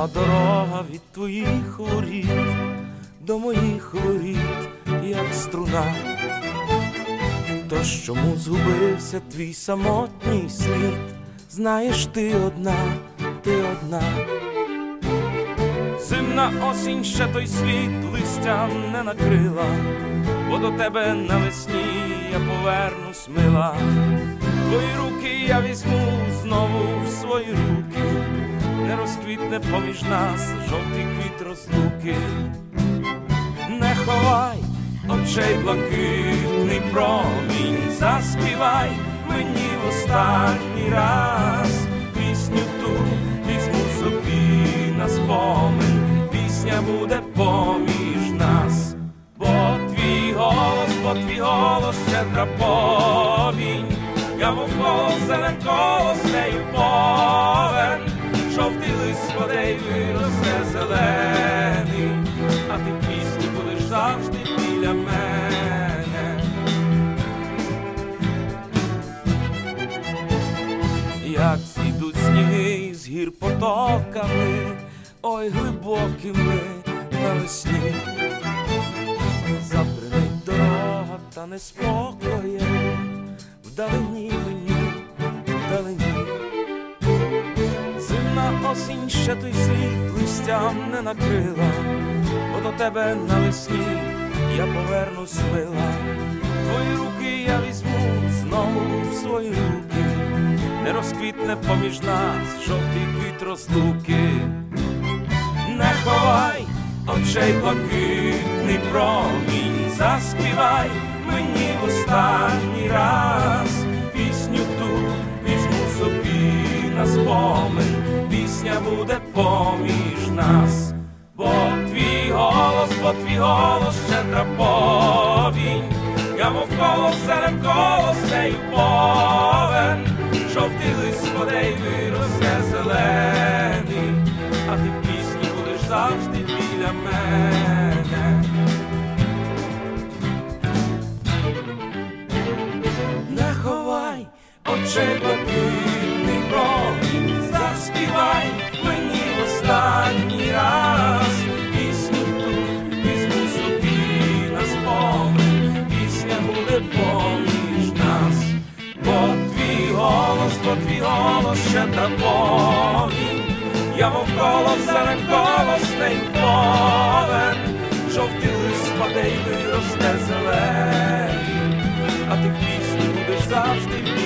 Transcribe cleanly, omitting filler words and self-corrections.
А дорога від твоїх воріт до моїх воріт, як струна. Тож чому згубився твій самотній слід? Знаєш, ти одна, ти одна. Зимна осінь ще той світ листям не накрила, бо до тебе навесні я повернусь, мила. Твої руки я візьму знову в свої руки, не розквітне поміж нас жовтий квіт розлуки. Не ховай очей блакитний промінь, заспівай мені в останній раз пісню ту, візьму собі на спомин, пісня буде поміж нас. Бо твій голос щедра повінь, я вовколо зелен колосею повен, жовтий лист спаде й виросте зелений, а ти в пісні будеш завжди біля мене. Як зійдуть сніги з гір потоками, ой, глибокими навесні, забринить дорога та неспокоєм вдалині мені, вдалині. Зимна осінь ще той світ листям не накрила, бо до тебе навесні я повернусь, мила. Твої руки я візьму знову в свої руки, не розквітне поміж нас жовтий квіт розлуки. Не ховай очей блакитний промінь, заспівай мені в останній раз пісню ту, візьму собі на спомин, пісня буде поміж нас. Бо твій голос щедра повінь, я вовколо зелен колосею повен, жовтий лист спаде й виросте зелений, а ти в пісні будеш завжди біля мене. Не ховай очей блакитний промінь, заспівай мені в останній раз пісню ту, візьму собі на спомин, пісня буде поміж нас. Бо твій голос щедра повінь, я вовколо зелен колосний повен, жовтий лист спаде й виросте зелений, а ти в пісні будеш завжди.